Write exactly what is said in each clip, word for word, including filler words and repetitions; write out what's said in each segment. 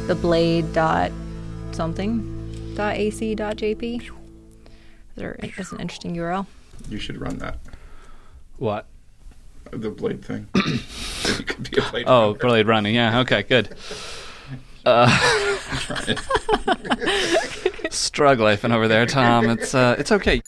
the blade dot something dot ac dot jp. There is an interesting U R L. You should run that. What? The blade thing. It could be a blade oh, runner. blade running. Yeah, okay, good. Uh, Try it. Strug lifing over there, Tom. It's uh, it's okay.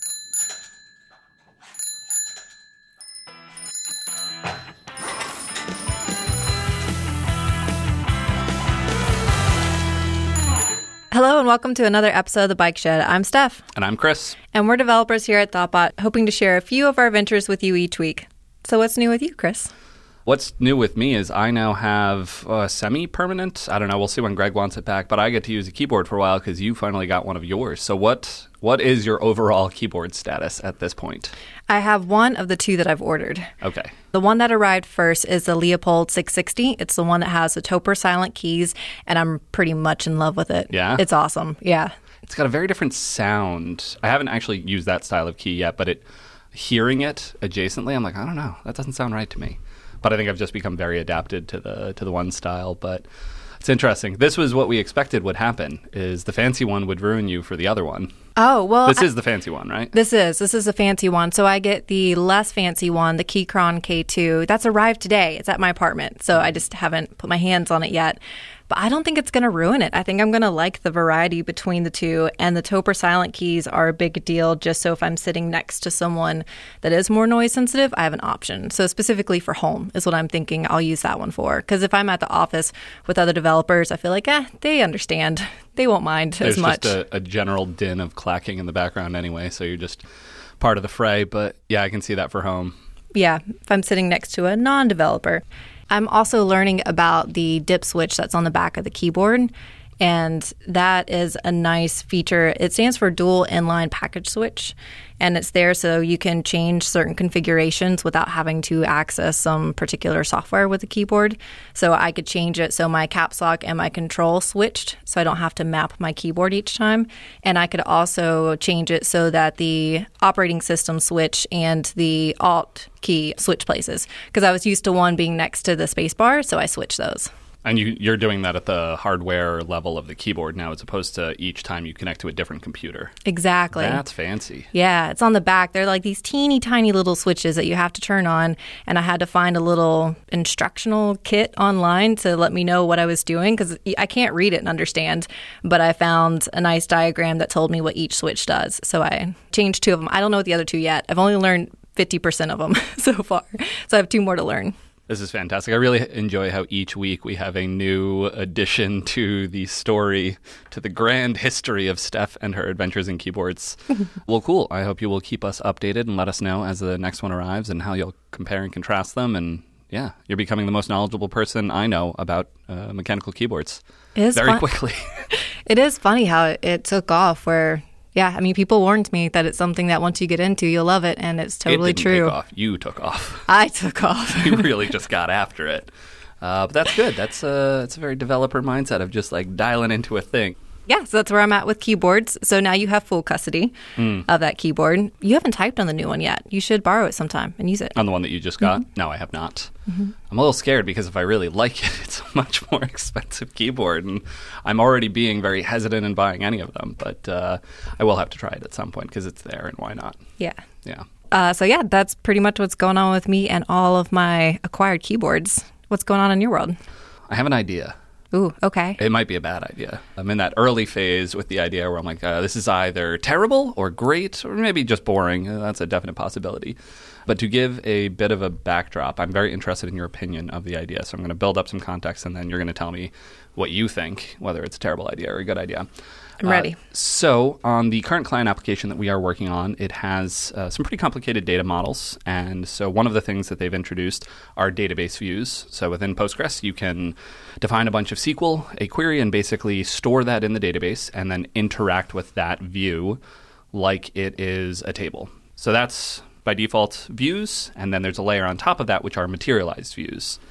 Hello and welcome to another episode of The Bike Shed. I'm Steph. And I'm Chris. And we're developers here at Thoughtbot, hoping to share a few of our adventures with you each week. So what's new with you, Chris? What's new with me is I now have a semi-permanent, I don't know, we'll see when Greg wants it back, but I get to use a keyboard for a while because you finally got one of yours. So what what is your overall keyboard status at this point? I have one of the two that I've ordered. Okay. The one that arrived first is the Leopold six sixty. It's the one that has the Topper silent keys, and I'm pretty much in love with it. Yeah? It's awesome. Yeah. It's got a very different sound. I haven't actually used that style of key yet, but it hearing it adjacently, I'm like, I don't know, that doesn't sound right to me. But I think I've just become very adapted to the to the one style. But it's interesting. This was what we expected would happen, is the fancy one would ruin you for the other one. Oh, well. This I, is the fancy one, right? This is. This is a fancy one. So I get the less fancy one, the Keychron K two. That's arrived today. It's at my apartment. So I just haven't put my hands on it yet. But I don't think it's going to ruin it. I think I'm going to like the variety between the two. And the Topper silent keys are a big deal, just so if I'm sitting next to someone that is more noise sensitive, I have an option. So specifically for home is what I'm thinking I'll use that one for. Because if I'm at the office with other developers, I feel like, eh, they understand. They won't mind There's as much. There's just a, a general din of clacking in the background anyway, so you're just part of the fray. But yeah, I can see that for home. Yeah, if I'm sitting next to a non-developer. I'm also learning about the dip switch that's on the back of the keyboard, and that is a nice feature. It stands for dual inline package switch, and it's there so you can change certain configurations without having to access some particular software with the keyboard. So I could change it so my caps lock and my control switched, so I don't have to map my keyboard each time. And I could also change it so that the operating system switch and the alt key switch places, because I was used to one being next to the spacebar, so I switched those. And you, you're doing that at the hardware level of the keyboard now, as opposed to each time you connect to a different computer. Exactly. That's fancy. Yeah, it's on the back. They're like these teeny tiny little switches that you have to turn on. And I had to find a little instructional kit online to let me know what I was doing, because I can't read it and understand. But I found a nice diagram that told me what each switch does. So I changed two of them. I don't know what the other two yet. I've only learned fifty percent of them so far. So I have two more to learn. This is fantastic. I really enjoy how each week we have a new addition to the story, to the grand history of Steph and her adventures in keyboards. Well, cool. I hope you will keep us updated and let us know as the next one arrives and how you'll compare and contrast them. And yeah, you're becoming the most knowledgeable person I know about uh, mechanical keyboards. It is very fun- quickly. It is funny how it took off where... Yeah, I mean, people warned me that it's something that once you get into, you'll love it, and it's totally it didn't true. Take off. You took off. I took off. You really just got after it. Uh, but that's good. That's a, that's a very developer mindset of just like dialing into a thing. Yeah, so that's where I'm at with keyboards. So now you have full custody mm. of that keyboard. You haven't typed on the new one yet. You should borrow it sometime and use it. On the one that you just got? Mm-hmm. No, I have not. Mm-hmm. I'm a little scared because if I really like it, it's a much more expensive keyboard, and I'm already being very hesitant in buying any of them. But uh, I will have to try it at some point because it's there, and why not? Yeah. Yeah. Uh, so yeah, that's pretty much what's going on with me and all of my acquired keyboards. What's going on in your world? I have an idea. Ooh, okay. It might be a bad idea. I'm in that early phase with the idea where I'm like, uh, this is either terrible or great or maybe just boring. Uh, that's a definite possibility. But to give a bit of a backdrop, I'm very interested in your opinion of the idea. So I'm going to build up some context, and then you're going to tell me what you think, whether it's a terrible idea or a good idea. I'm ready. Uh, so on the current client application that we are working on, it has uh, some pretty complicated data models. And so one of the things that they've introduced are database views. So within Postgres, you can define a bunch of S Q L, a query, and basically store that in the database and then interact with that view like it is a table. So that's by default views. And then there's a layer on top of that, which are materialized views.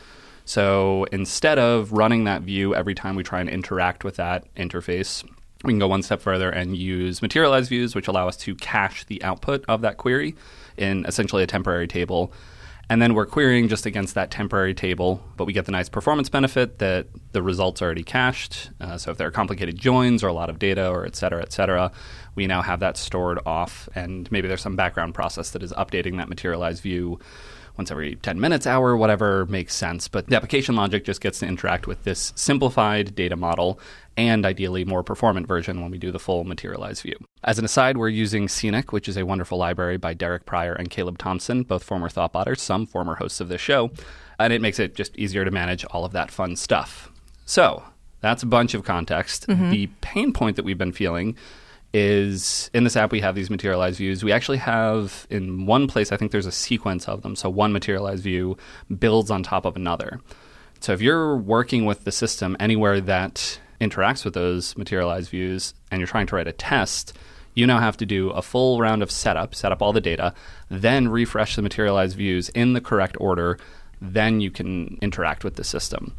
So instead of running that view every time we try and interact with that interface, we can go one step further and use materialized views, which allow us to cache the output of that query in essentially a temporary table. And then we're querying just against that temporary table, but we get the nice performance benefit that the results are already cached. Uh, so if there are complicated joins or a lot of data or et cetera, et cetera, we now have that stored off. And maybe there's some background process that is updating that materialized view once every ten minutes, hour, whatever makes sense. But the application logic just gets to interact with this simplified data model and ideally more performant version when we do the full materialized view. As an aside, we're using Scenic, which is a wonderful library by Derek Pryor and Caleb Thompson, both former Thoughtbotters, some former hosts of this show, and it makes it just easier to manage all of that fun stuff. So that's a bunch of context. Mm-hmm. The pain point that we've been feeling is in this app we have these materialized views. We actually have in one place, I think there's a sequence of them. So one materialized view builds on top of another. So if you're working with the system anywhere that interacts with those materialized views and you're trying to write a test, you now have to do a full round of setup, set up all the data, then refresh the materialized views in the correct order. Then you can interact with the system.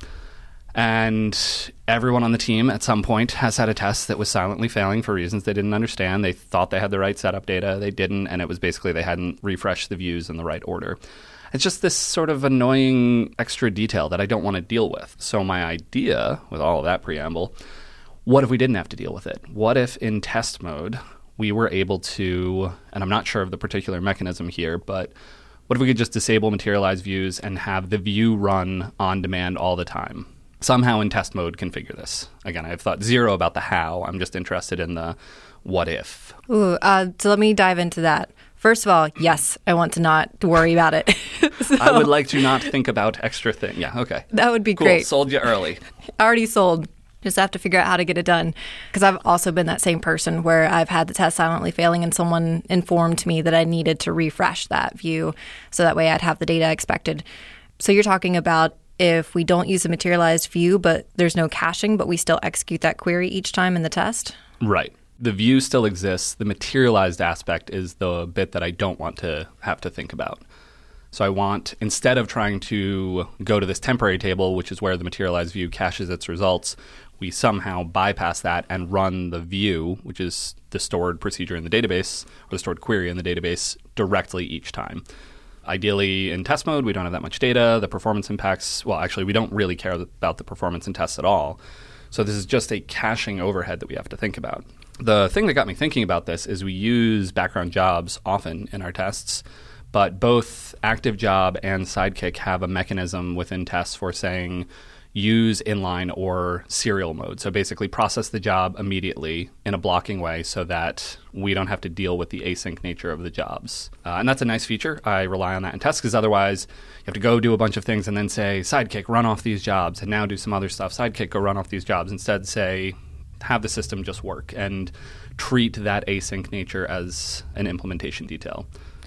And everyone on the team at some point has had a test that was silently failing for reasons they didn't understand. They thought they had the right setup data. They didn't, and it was basically they hadn't refreshed the views in the right order. It's just this sort of annoying extra detail that I don't want to deal with. So my idea, with all of that preamble, what if we didn't have to deal with it? What if in test mode we were able to, and I'm not sure of the particular mechanism here, but what if we could just disable materialized views and have the view run on demand all the time? Somehow in test mode configure this. Again, I've thought zero about the how. I'm just interested in the what if. Ooh, uh, so let me dive into that. First of all, yes, I want to not worry about it. so, I would like to not think about extra thing. Yeah, okay. That would be cool. great. Sold you early. Already sold. Just have to figure out how to get it done. Because I've also been that same person where I've had the test silently failing and someone informed me that I needed to refresh that view so that way I'd have the data expected. So you're talking about if we don't use a materialized view, but there's no caching, but we still execute that query each time in the test? Right. The view still exists. The materialized aspect is the bit that I don't want to have to think about. So I want, instead of trying to go to this temporary table, which is where the materialized view caches its results, we somehow bypass that and run the view, which is the stored procedure in the database, or the stored query in the database, directly each time. Ideally, in test mode, we don't have that much data. The performance impacts, well, actually, we don't really care about the performance in tests at all. So this is just a caching overhead that we have to think about. The thing that got me thinking about this is we use background jobs often in our tests, but both Active Job and Sidekick have a mechanism within tests for saying use inline or serial mode. So basically process the job immediately in a blocking way so that we don't have to deal with the async nature of the jobs. Uh, and that's a nice feature. I rely on that in tests because otherwise you have to go do a bunch of things and then say, Sidekick, run off these jobs, and now do some other stuff. Sidekick, go run off these jobs. Instead, say, have the system just work and treat that async nature as an implementation detail.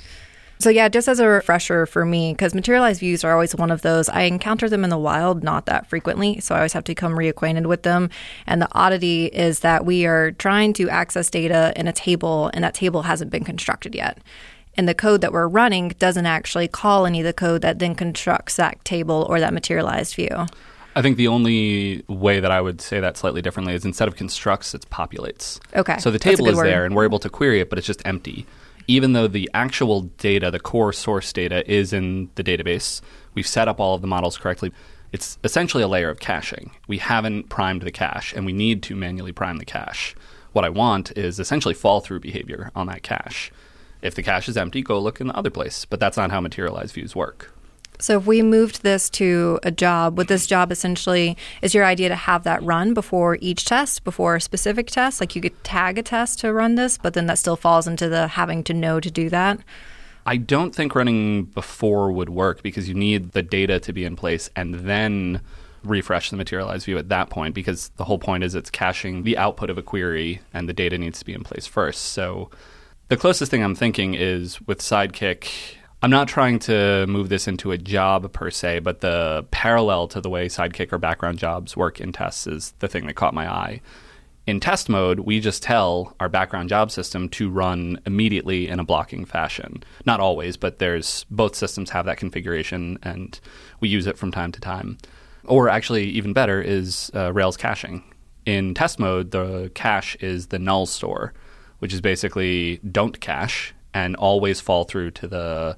So yeah, just as a refresher for me, because materialized views are always one of those, I encounter them in the wild not that frequently, so I always have to become reacquainted with them. And the oddity is that we are trying to access data in a table, and that table hasn't been constructed yet. And the code that we're running doesn't actually call any of the code that then constructs that table or that materialized view. I think the only way that I would say that slightly differently is instead of constructs, it's populates. Okay. So the table is word. there, and we're able to query it, but it's just empty. Even though the actual data, the core source data, is in the database, we've set up all of the models correctly. It's essentially a layer of caching. We haven't primed the cache, and we need to manually prime the cache. What I want is essentially fall-through behavior on that cache. If the cache is empty, go look in the other place. But that's not how materialized views work. So if we moved this to a job, would this job essentially, is your idea to have that run before each test, before a specific test? Like you could tag a test to run this, but then that still falls into the having to know to do that? I don't think running before would work because you need the data to be in place and then refresh the materialized view at that point, because the whole point is it's caching the output of a query and the data needs to be in place first. So the closest thing I'm thinking is with Sidekick, I'm not trying to move this into a job per se, but the parallel to the way Sidekick or background jobs work in tests is the thing that caught my eye. In test mode, we just tell our background job system to run immediately in a blocking fashion. Not always, but there's both systems have that configuration, and we use it from time to time. Or actually, even better, is uh, Rails caching. In test mode, the cache is the null store, which is basically don't cache and always fall through to the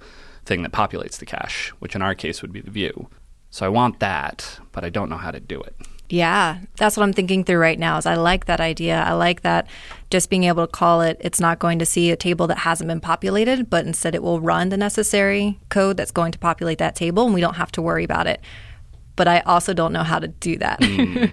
thing that populates the cache, which in our case would be the view. So I want that, but I don't know how to do it. Yeah, that's what I'm thinking through right now is I like that idea. I like that just being able to call it, it's not going to see a table that hasn't been populated, but instead it will run the necessary code that's going to populate that table, and we don't have to worry about it. But I also don't know how to do that. Mm.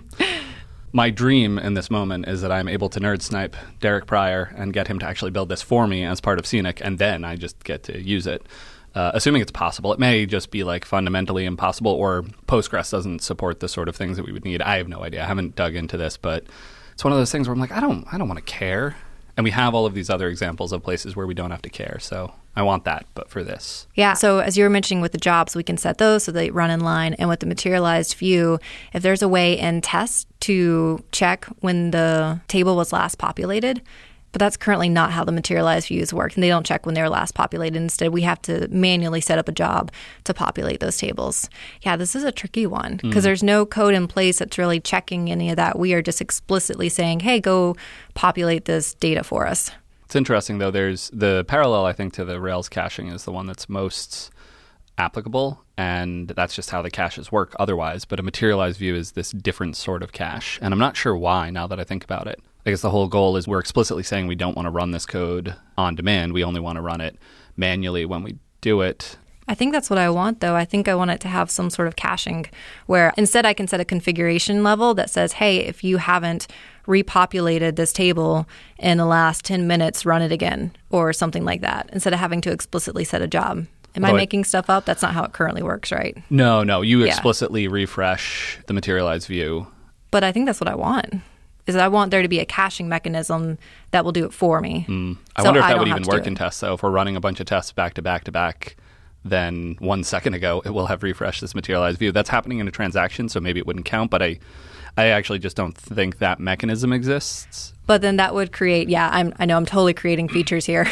My dream in this moment is that I'm able to nerd snipe Derek Pryor and get him to actually build this for me as part of Scenic, and then I just get to use it. Uh, assuming it's possible. It may just be like fundamentally impossible, or Postgres doesn't support the sort of things that we would need. I have no idea. I haven't dug into this, but it's one of those things where I'm like, I don't I don't want to care. And we have all of these other examples of places where we don't have to care. So I want that, but for this. Yeah. So as you were mentioning with the jobs, we can set those so they run in line. And with the materialized view, if there's a way in test to check when the table was last populated, but that's currently not how the materialized views work. And they don't check when they were last populated. Instead, we have to manually set up a job to populate those tables. Yeah, this is a tricky one because mm. there's no code in place that's really checking any of that. We are just explicitly saying, hey, go populate this data for us. It's interesting, though. There's the parallel, I think, to the Rails caching is the one that's most applicable. And that's just how the caches work otherwise. But a materialized view is this different sort of cache. And I'm not sure why now that I think about it. I guess the whole goal is we're explicitly saying we don't want to run this code on demand. We only want to run it manually when we do it. I think that's what I want, though. I think I want it to have some sort of caching where instead I can set a configuration level that says, hey, if you haven't repopulated this table in the last ten minutes, run it again, or something like that, instead of having to explicitly set a job. Am I making stuff up? That's not how it currently works, right? No, no. You yeah. explicitly refresh the materialized view. But I think that's what I want. Is that I want there to be a caching mechanism that will do it for me. Mm. I so wonder if that would even work in tests, though. If we're running a bunch of tests back to back to back, then one second ago, it will have refreshed this materialized view. That's happening in a transaction, so maybe it wouldn't count, but I I actually just don't think that mechanism exists. But then that would create, yeah, I'm, I know I'm totally creating features here.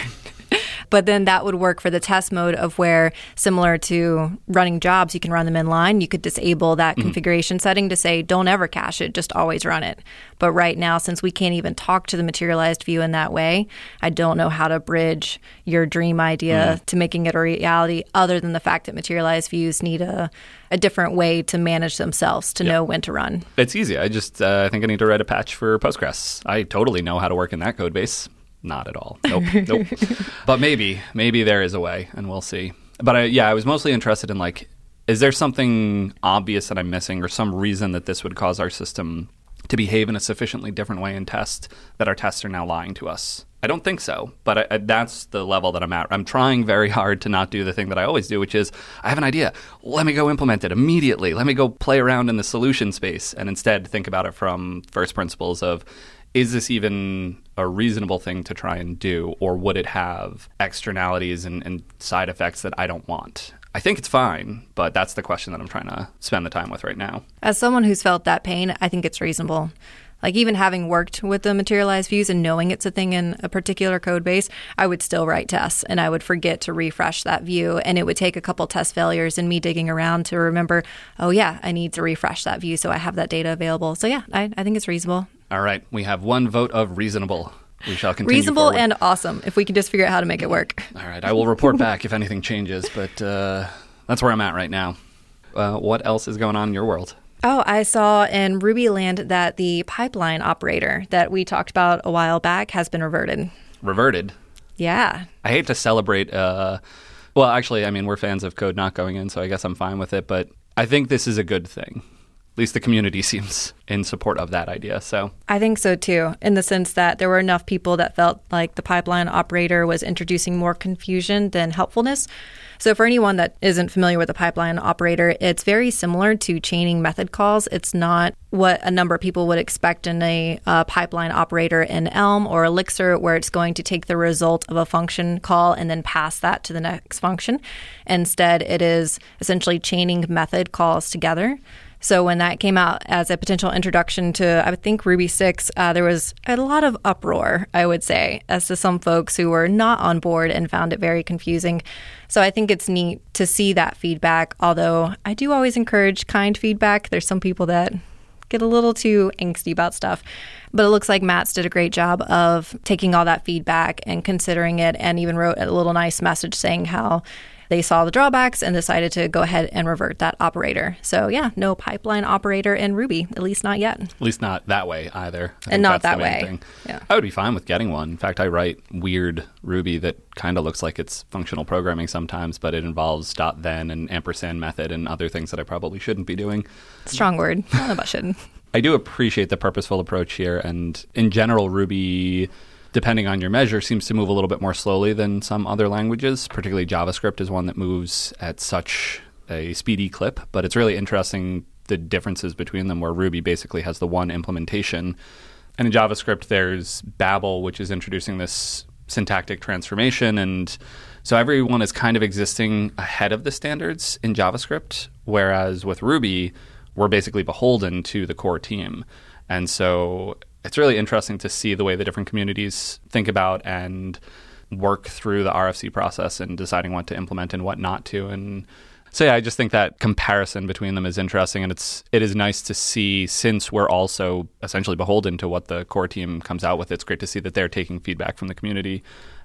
But then that would work for the test mode of where, similar to running jobs, you can run them in line. You could disable that mm-hmm. configuration setting to say, don't ever cache it, just always run it. But right now, since we can't even talk to the materialized view in that way, I don't know how to bridge your dream idea mm-hmm. to making it a reality, other than the fact that materialized views need a, a different way to manage themselves to yep. know when to run. It's easy. I just uh, I think I need to write a patch for Postgres. I totally know how to work in that code base. Not at all. Nope. Nope. But maybe, maybe there is a way, and we'll see. But I, yeah, I was mostly interested in, like, is there something obvious that I'm missing or some reason that this would cause our system to behave in a sufficiently different way in test that our tests are now lying to us? I don't think so, but I, I, that's the level that I'm at. I'm trying very hard to not do the thing that I always do, which is I have an idea. Let me go implement it immediately. Let me go play around in the solution space, and instead think about it from first principles of, is this even a reasonable thing to try and do, or would it have externalities and, and side effects that I don't want? I think it's fine, but that's the question that I'm trying to spend the time with right now. As someone who's felt that pain, I think it's reasonable. Like, even having worked with the materialized views and knowing it's a thing in a particular code base, I would still write tests and I would forget to refresh that view. And it would take a couple test failures and me digging around to remember, oh yeah, I need to refresh that view so I have that data available. So yeah, I, I think it's reasonable. All right. We have one vote of reasonable. We shall continue Reasonable forward. And awesome, if we can just figure out how to make it work. All right. I will report back if anything changes, but uh, that's where I'm at right now. Uh, what else is going on in your world? Oh, I saw in RubyLand that the pipeline operator that we talked about a while back has been reverted. Reverted? Yeah. I hate to celebrate. Uh, well, actually, I mean, we're fans of code not going in, so I guess I'm fine with it. But I think this is a good thing. At least the community seems in support of that idea. So I think so, too, in the sense that there were enough people that felt like the pipeline operator was introducing more confusion than helpfulness. So for anyone that isn't familiar with a pipeline operator, it's very similar to chaining method calls. It's not what a number of people would expect in a uh, pipeline operator in Elm or Elixir, where it's going to take the result of a function call and then pass that to the next function. Instead, it is essentially chaining method calls together. So when that came out as a potential introduction to, I would think, Ruby six, uh, there was a lot of uproar, I would say, as to some folks who were not on board and found it very confusing. So I think it's neat to see that feedback, although I do always encourage kind feedback. There's some people that get a little too angsty about stuff. But it looks like Matz did a great job of taking all that feedback and considering it, and even wrote a little nice message saying how they saw the drawbacks and decided to go ahead and revert that operator. So yeah, no pipeline operator in Ruby, at least not yet. At least not that way either. I and not that's that way. Thing. Yeah. I would be fine with getting one. In fact, I write weird Ruby that kind of looks like it's functional programming sometimes, but it involves .then and ampersand method and other things that I probably shouldn't be doing. Strong word. I don't know about shouldn't. I do appreciate the purposeful approach here. And in general, Ruby, depending on your measure, seems to move a little bit more slowly than some other languages. Particularly JavaScript is one that moves at such a speedy clip. But it's really interesting the differences between them, where Ruby basically has the one implementation. And in JavaScript, there's Babel, which is introducing this syntactic transformation. And so everyone is kind of existing ahead of the standards in JavaScript, whereas with Ruby, we're basically beholden to the core team. And so it's really interesting to see the way the different communities think about and work through the R F C process and deciding what to implement and what not to. And so yeah, I just think that comparison between them is interesting, and it's it is nice to see, since we're also essentially beholden to what the core team comes out with. It's great to see that they're taking feedback from the community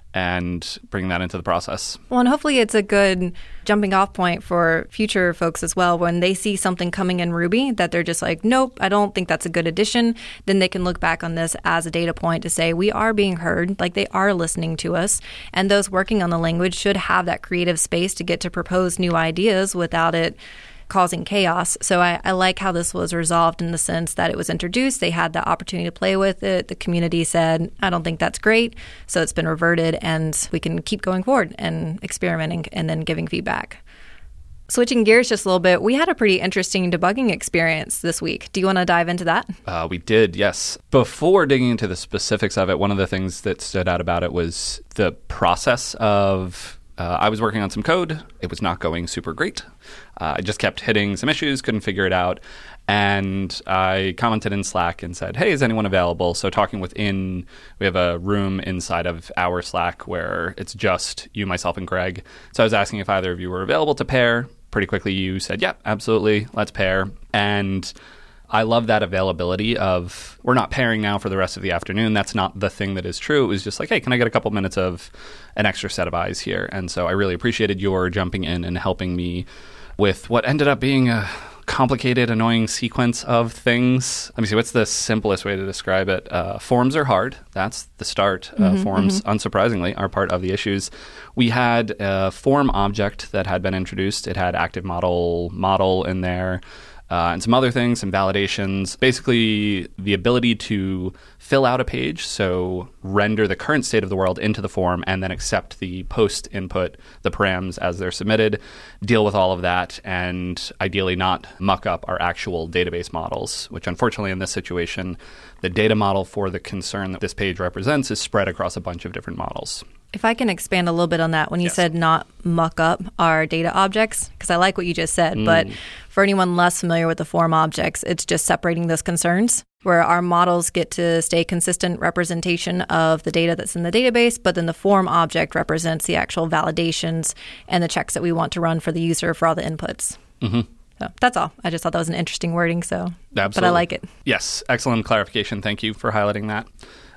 and bringing that into the process. Well, and hopefully it's a good jumping off point for future folks as well. When they see something coming in Ruby that they're just like, nope, I don't think that's a good addition, then they can look back on this as a data point to say, we are being heard, like they are listening to us. And those working on the language should have that creative space to get to propose new ideas without it causing chaos. So I, I like how this was resolved in the sense that it was introduced. They had the opportunity to play with it. The community said, I don't think that's great. So it's been reverted, and we can keep going forward and experimenting and then giving feedback. Switching gears just a little bit, we had a pretty interesting debugging experience this week. Do you want to dive into that? Uh, we did, yes. Before digging into the specifics of it, one of the things that stood out about it was the process of Uh, I was working on some code. It was not going super great. Uh, I just kept hitting some issues, couldn't figure it out. And I commented in Slack and said, hey, is anyone available? So talking within, we have a room inside of our Slack where it's just you, myself, and Greg. So I was asking if either of you were available to pair. Pretty quickly you said, yeah, absolutely, let's pair. And I love that availability of, we're not pairing now for the rest of the afternoon. That's not the thing that is true. It was just like, hey, can I get a couple minutes of an extra set of eyes here? And so I really appreciated your jumping in and helping me with what ended up being a complicated, annoying sequence of things. Let me see, what's the simplest way to describe it? Uh, forms are hard. That's the start. Uh, mm-hmm, forms, mm-hmm. unsurprisingly, are part of the issues. We had a form object that had been introduced. It had active model model in there. Uh, and some other things, some validations. Basically, the ability to fill out a page, so render the current state of the world into the form and then accept the post input, the params as they're submitted, deal with all of that, and ideally not muck up our actual database models, which unfortunately in this situation, the data model for the concern that this page represents is spread across a bunch of different models. If I can expand a little bit on that, when you yes. said not muck up our data objects, because I like what you just said, mm. but for anyone less familiar with the form objects, it's just separating those concerns, where our models get to stay consistent representation of the data that's in the database, but then the form object represents the actual validations and the checks that we want to run for the user for all the inputs. Mm-hmm. So that's all. I just thought that was an interesting wording, so Absolutely. But I like it. Yes, excellent clarification. Thank you for highlighting that.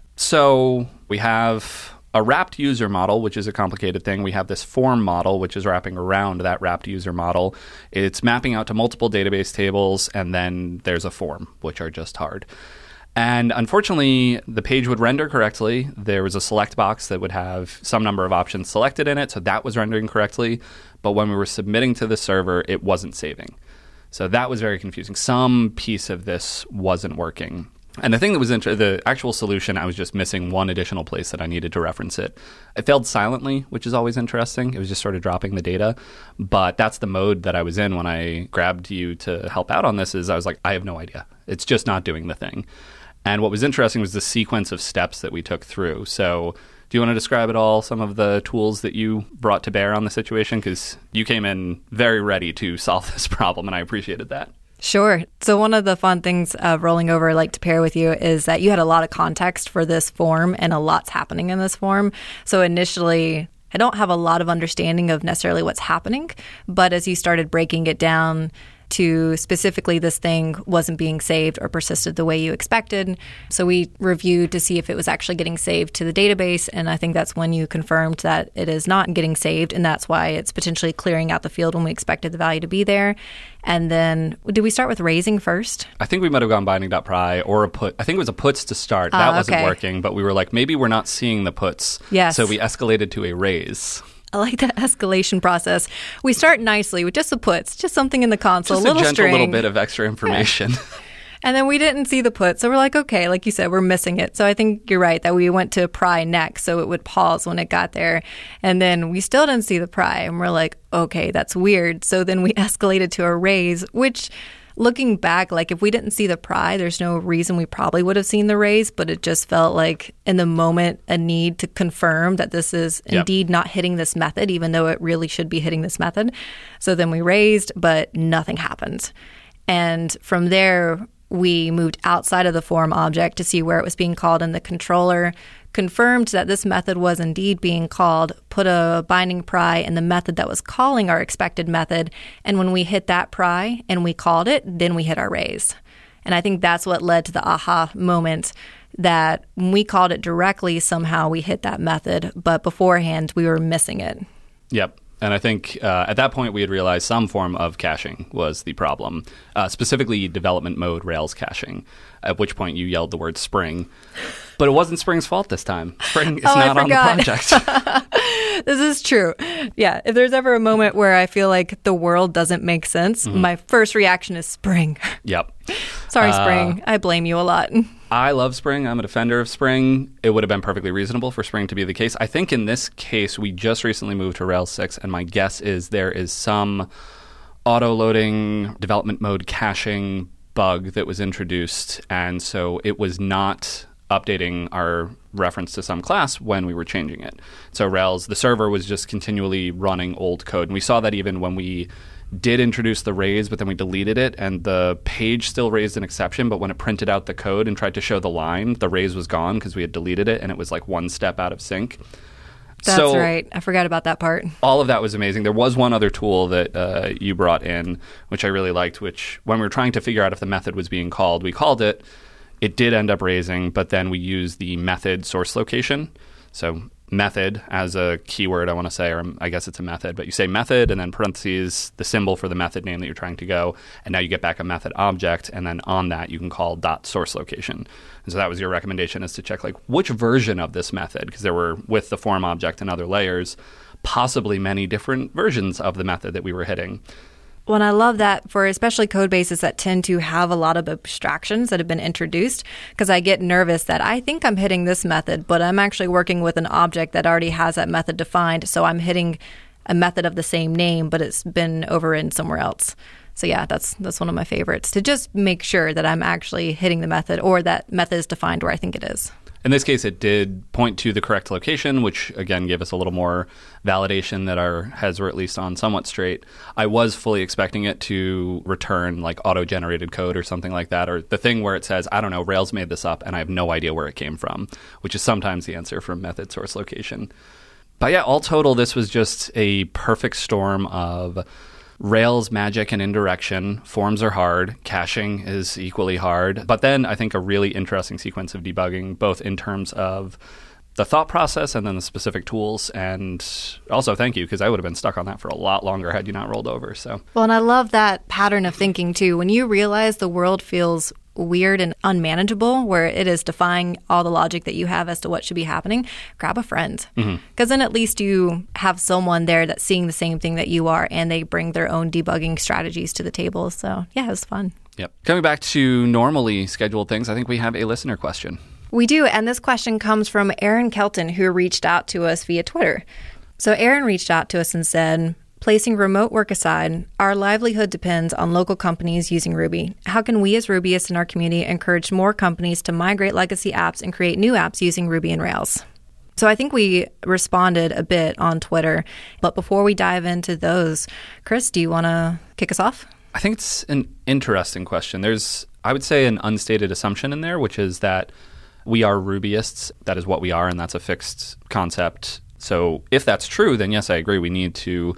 So we have a wrapped user model, which is a complicated thing. We have this form model, which is wrapping around that wrapped user model. It's mapping out to multiple database tables, and then there's a form, which are just hard. And unfortunately, the page would render correctly. There was a select box that would have some number of options selected in it, so that was rendering correctly. But when we were submitting to the server, it wasn't saving. So that was very confusing. Some piece of this wasn't working. And the thing that was inter- the actual solution, I was just missing one additional place that I needed to reference it. It failed silently, which is always interesting. It was just sort of dropping the data. But that's the mode that I was in when I grabbed you to help out on this. Is I was like, I have no idea. It's just not doing the thing. And what was interesting was the sequence of steps that we took through. So do you want to describe at all some of the tools that you brought to bear on the situation? Because you came in very ready to solve this problem, and I appreciated that. Sure. So one of the fun things of rolling over, like to pair with you, is that you had a lot of context for this form and a lot's happening in this form. So initially, I don't have a lot of understanding of necessarily what's happening, but as you started breaking it down, to specifically this thing wasn't being saved or persisted the way you expected. So we reviewed to see if it was actually getting saved to the database, and I think that's when you confirmed that it is not getting saved, and that's why it's potentially clearing out the field when we expected the value to be there. And then, did we start with raising first? I think we might have gone binding.pry or a put. I think it was a puts to start. That uh, wasn't okay. working, but we were like, maybe we're not seeing the puts. Yes. So we escalated to a raise. I like that escalation process. We start nicely with just the puts, just something in the console, Just a little a gentle string. little bit of extra information. And then we didn't see the put. So we're like, okay, like you said, we're missing it. So I think you're right that we went to pry next so it would pause when it got there. And then we still didn't see the pry. And we're like, okay, that's weird. So then we escalated to a raise, which looking back, like if we didn't see the pry, there's no reason we probably would have seen the raise. But it just felt like in the moment a need to confirm that this is Yep. indeed not hitting this method, even though it really should be hitting this method. So then we raised, but nothing happened. And from there, we moved outside of the form object to see where it was being called in the controller, confirmed that this method was indeed being called, put a binding pry in the method that was calling our expected method, and when we hit that pry and we called it, then we hit our raise. And I think that's what led to the aha moment that when we called it directly, somehow we hit that method, but beforehand we were missing it. Yep. And I think uh, at that point we had realized some form of caching was the problem, uh, specifically development mode Rails caching, at which point you yelled the word Spring. But it wasn't Spring's fault this time. Spring is Oh, I not on the project. This is true. Yeah, if there's ever a moment where I feel like the world doesn't make sense, Mm-hmm. my first reaction is Spring. Yep. Sorry, Uh, Spring. I blame you a lot. I love Spring. I'm a defender of Spring. It would have been perfectly reasonable for Spring to be the case. I think in this case, we just recently moved to Rails six, and my guess is there is some auto-loading development mode caching bug that was introduced, and so it was not updating our reference to some class when we were changing it. So Rails, the server was just continually running old code, and we saw that even when we did introduce the raise, but then we deleted it, and the page still raised an exception, but when it printed out the code and tried to show the line, the raise was gone because we had deleted it, and it was like one step out of sync. That's so, right. I forgot about that part. all of that was amazing. There was one other tool that uh, you brought in, which I really liked, which when we were trying to figure out if the method was being called, we called it. It did end up raising, but then we used the method source location. So method as a keyword, I want to say, or I guess it's a method, but you say method and then parentheses, the symbol for the method name that you're trying to go, and now you get back a method object, and then on that you can call dot source location. And so that was your recommendation, is to check like which version of this method, because there were, with the form object and other layers, possibly many different versions of the method that we were hitting. Well, and I love that for especially code bases that tend to have a lot of abstractions that have been introduced, because I get nervous that I think I'm hitting this method, but I'm actually working with an object that already has that method defined. So I'm hitting a method of the same name, but it's been overridden somewhere else. So yeah, that's that's one of my favorites, to just make sure that I'm actually hitting the method, or that method is defined where I think it is. In this case, it did point to the correct location, which, again, gave us a little more validation that our heads were at least on somewhat straight. I was fully expecting it to return, like, auto-generated code or something like that, or the thing where it says, I don't know, Rails made this up, and I have no idea where it came from, which is sometimes the answer from method source location. But yeah, all total, this was just a perfect storm of Rails magic and indirection. Forms are hard. Caching is equally hard. But then I think a really interesting sequence of debugging, both in terms of the thought process and then the specific tools. And also, thank you, because I would have been stuck on that for a lot longer had you not rolled over. So, well, and I love that pattern of thinking, too. When you realize the world feels weird and unmanageable, where it is defying all the logic that you have as to what should be happening, grab a friend. Because mm-hmm. then at least you have someone there that's seeing the same thing that you are, and they bring their own debugging strategies to the table. So yeah, it was fun. Yep. Coming back to normally scheduled things, I think we have a listener question. We do, and this question comes from Aaron Kelton, who reached out to us via Twitter. So Aaron reached out to us and said, placing remote work aside, our livelihood depends on local companies using Ruby. How can we as Rubyists in our community encourage more companies to migrate legacy apps and create new apps using Ruby and Rails? So I think we responded a bit on Twitter. But before we dive into those, Chris, do you want to kick us off? I think it's an interesting question. There's, I would say, an unstated assumption in there, which is that we are Rubyists. That is what we are, and that's a fixed concept. So if that's true, then yes, I agree. We need to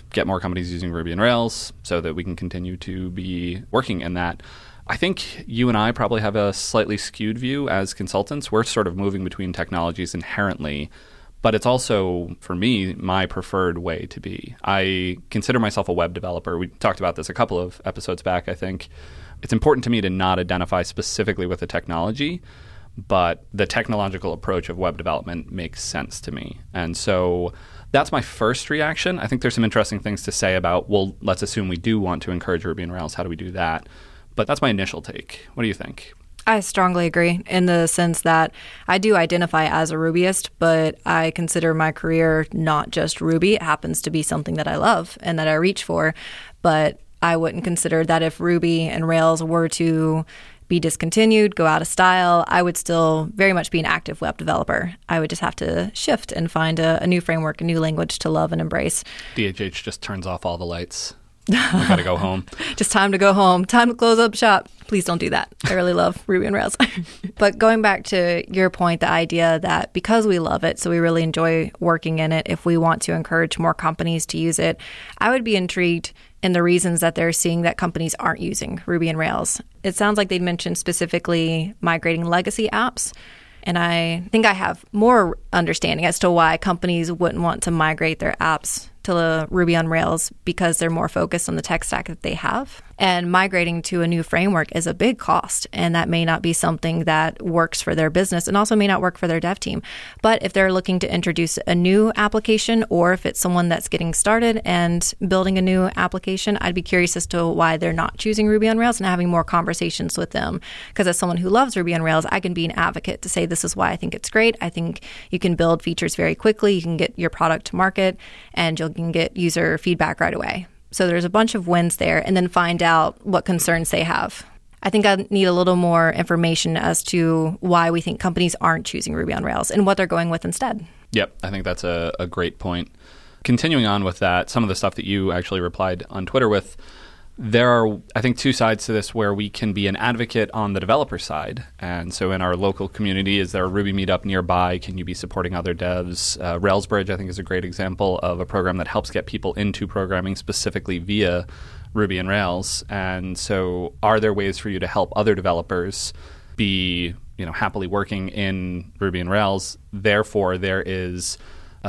get more companies using Ruby on Rails so that we can continue to be working in that. I think you and I probably have a slightly skewed view as consultants. We're sort of moving between technologies inherently, but it's also, for me, my preferred way to be. I consider myself a web developer. We talked about this a couple of episodes back, I think. It's important to me to not identify specifically with the technology, but the technological approach of web development makes sense to me. And so that's my first reaction. I think there's some interesting things to say about, well, let's assume we do want to encourage Ruby on Rails. How do we do that? But that's my initial take. What do you think? I strongly agree in the sense that I do identify as a Rubyist, but I consider my career not just Ruby. It happens to be something that I love and that I reach for. But I wouldn't consider that if Ruby and Rails were to be discontinued, go out of style, I would still very much be an active web developer. I would just have to shift and find a, a new framework, a new language to love and embrace. D H H just turns off all the lights. We got to go home. Just time to go home. Time to close up shop. Please don't do that. I really love Ruby on Rails. But going back to your point, the idea that because we love it, so we really enjoy working in it, if we want to encourage more companies to use it, I would be intrigued in the reasons that they're seeing that companies aren't using Ruby on Rails. It sounds like they mentioned specifically migrating legacy apps. And I think I have more understanding as to why companies wouldn't want to migrate their apps to Ruby on Rails because they're more focused on the tech stack that they have. And migrating to a new framework is a big cost, and that may not be something that works for their business and also may not work for their dev team. But if they're looking to introduce a new application, or if it's someone that's getting started and building a new application, I'd be curious as to why they're not choosing Ruby on Rails and having more conversations with them. Because as someone who loves Ruby on Rails, I can be an advocate to say this is why I think it's great. I think you can build features very quickly. You can get your product to market, and you can get user feedback right away. So there's a bunch of wins there, and then find out what concerns they have. I think I need a little more information as to why we think companies aren't choosing Ruby on Rails and what they're going with instead. Yep, I think that's a, a great point. Continuing on with that, some of the stuff that you actually replied on Twitter with, there are, I think, two sides to this where we can be an advocate on the developer side. And so in our local community, is there a Ruby meetup nearby? Can you be supporting other devs? Uh, Railsbridge, I think, is a great example of a program that helps get people into programming specifically via Ruby and Rails. And so are there ways for you to help other developers be, you know, happily working in Ruby and Rails? Therefore, there is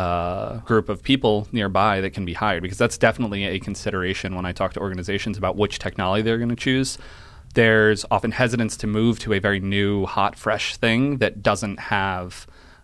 Uh, group of people nearby that can be hired, because that's definitely a consideration when I talk to organizations about which technology they're going to choose. There's often hesitance to move to a very new, hot, fresh thing that doesn't have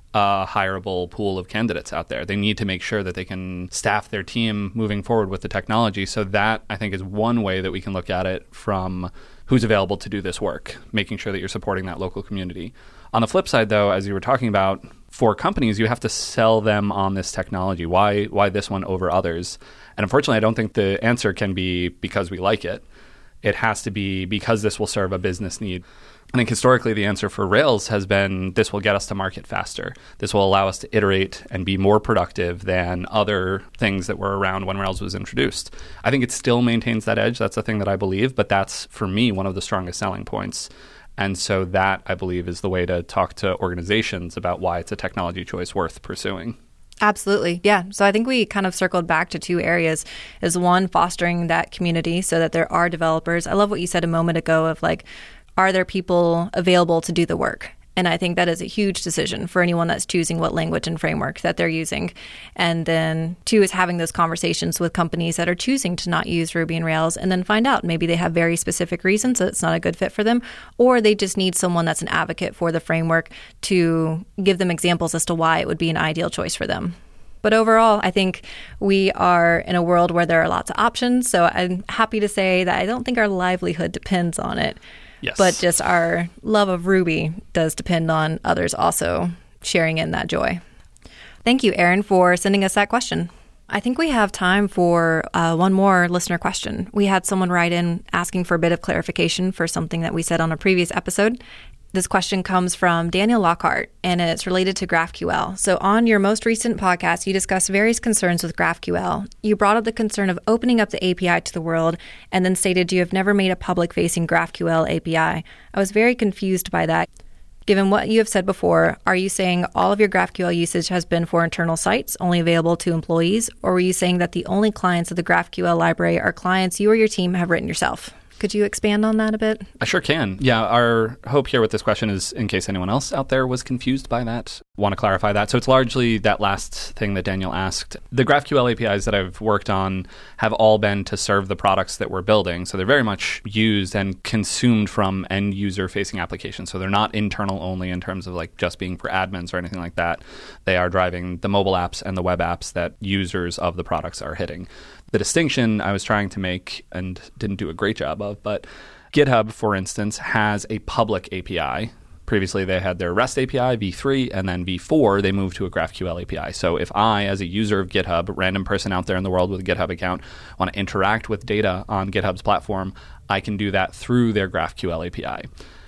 a hireable pool of candidates out there. They need to make sure that they can staff their team moving forward with the technology. So that, I think, is one way that we can look at it from who's available to do this work, making sure that you're supporting that local community. On the flip side, though, as you were talking about, for companies, you have to sell them on this technology. Why why this one over others? And unfortunately, I don't think the answer can be because we like it. It has to be because this will serve a business need. I think historically the answer for Rails has been this will get us to market faster. This will allow us to iterate and be more productive than other things that were around when Rails was introduced. I think it still maintains that edge. That's the thing that I believe. But that's, for me, one of the strongest selling points. And so that, I believe, is the way to talk to organizations about why it's a technology choice worth pursuing. Absolutely. Yeah. So I think we kind of circled back to two areas. Is one, fostering that community so that there are developers. I love what you said a moment ago of like, are there people available to do the work? And I think that is a huge decision for anyone that's choosing what language and framework that they're using. And then two is having those conversations with companies that are choosing to not use Ruby and Rails, and then find out maybe they have very specific reasons that it's not a good fit for them, or they just need someone that's an advocate for the framework to give them examples as to why it would be an ideal choice for them. But overall, I think we are in a world where there are lots of options. So I'm happy to say that I don't think our livelihood depends on it. Yes. But just our love of Ruby does depend on others also sharing in that joy. Thank you, Aaron, for sending us that question. I think we have time for uh, one more listener question. We had someone write in asking for a bit of clarification for something that we said on a previous episode. This question comes from Daniel Lockhart, and it's related to GraphQL. So on your most recent podcast, you discussed various concerns with GraphQL. You brought up the concern of opening up the A P I to the world, and then stated you have never made a public-facing GraphQL A P I. I was very confused by that. Given what you have said before, are you saying all of your GraphQL usage has been for internal sites, only available to employees, or were you saying that the only clients of the GraphQL library are clients you or your team have written yourself? Could you expand on that a bit? I sure can. Yeah, our hope here with this question is, in case anyone else out there was confused by that, want to clarify that. So it's largely that last thing that Daniel asked. The GraphQL A P Is that I've worked on have all been to serve the products that we're building. So they're very much used and consumed from end user facing applications. So they're not internal only in terms of like just being for admins or anything like that. They are driving the mobile apps and the web apps that users of the products are hitting. The distinction I was trying to make and didn't do a great job of, but GitHub, for instance, has a public A P I. Previously, they had their REST A P I, v three, and then v four, they moved to a GraphQL A P I. So if I, as a user of GitHub, a random person out there in the world with a GitHub account, want to interact with data on GitHub's platform, I can do that through their GraphQL A P I.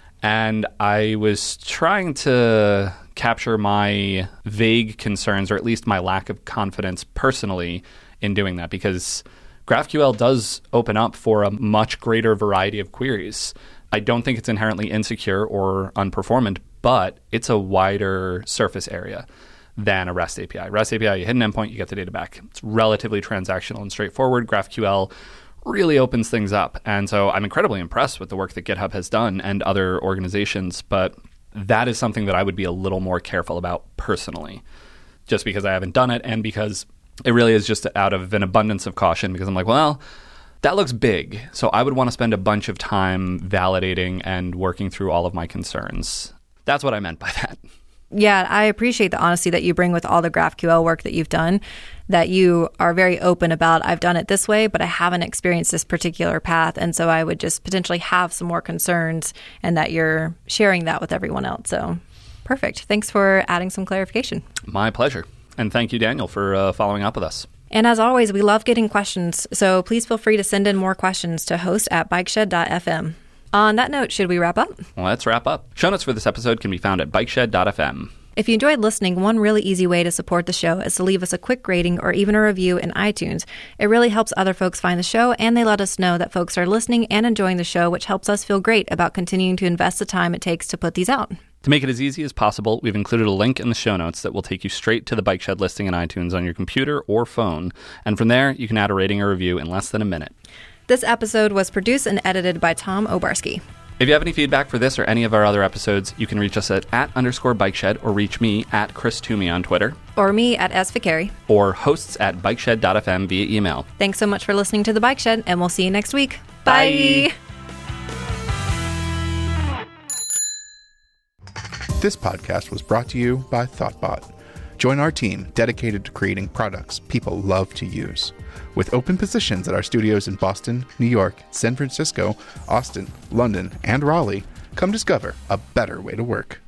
And I was trying to capture my vague concerns, or at least my lack of confidence personally, in doing that, because GraphQL does open up for a much greater variety of queries. I don't think it's inherently insecure or unperformant, but it's a wider surface area than a REST A P I. REST A P I, you hit an endpoint, you get the data back. It's relatively transactional and straightforward. GraphQL really opens things up. And so I'm incredibly impressed with the work that GitHub has done and other organizations, but that is something that I would be a little more careful about personally, just because I haven't done it and because it really is just out of an abundance of caution, because I'm like, well, that looks big. So I would want to spend a bunch of time validating and working through all of my concerns. That's what I meant by that. Yeah, I appreciate the honesty that you bring with all the GraphQL work that you've done, that you are very open about, I've done it this way, but I haven't experienced this particular path. And so I would just potentially have some more concerns, and that you're sharing that with everyone else. So perfect. Thanks for adding some clarification. My pleasure. And thank you, Daniel, for uh, following up with us. And as always, we love getting questions, so please feel free to send in more questions to host at bikeshed dot f m. On that note, should we wrap up? Let's wrap up. Show notes for this episode can be found at bikeshed dot f m. If you enjoyed listening, one really easy way to support the show is to leave us a quick rating or even a review in iTunes. It really helps other folks find the show, and they let us know that folks are listening and enjoying the show, which helps us feel great about continuing to invest the time it takes to put these out. To make it as easy as possible, we've included a link in the show notes that will take you straight to the Bike Shed listing in iTunes on your computer or phone. And from there, you can add a rating or review in less than a minute. This episode was produced and edited by Tom Obarski. If you have any feedback for this or any of our other episodes, you can reach us at at underscore bikeshed, or reach me at Chris Toomey on Twitter. Or me at S. Vicari. Or hosts at bikeshed dot f m via email. Thanks so much for listening to The Bike Shed, and we'll see you next week. Bye! Bye. This podcast was brought to you by Thoughtbot. Join our team dedicated to creating products people love to use. With open positions at our studios in Boston, New York, San Francisco, Austin, London, and Raleigh, come discover a better way to work.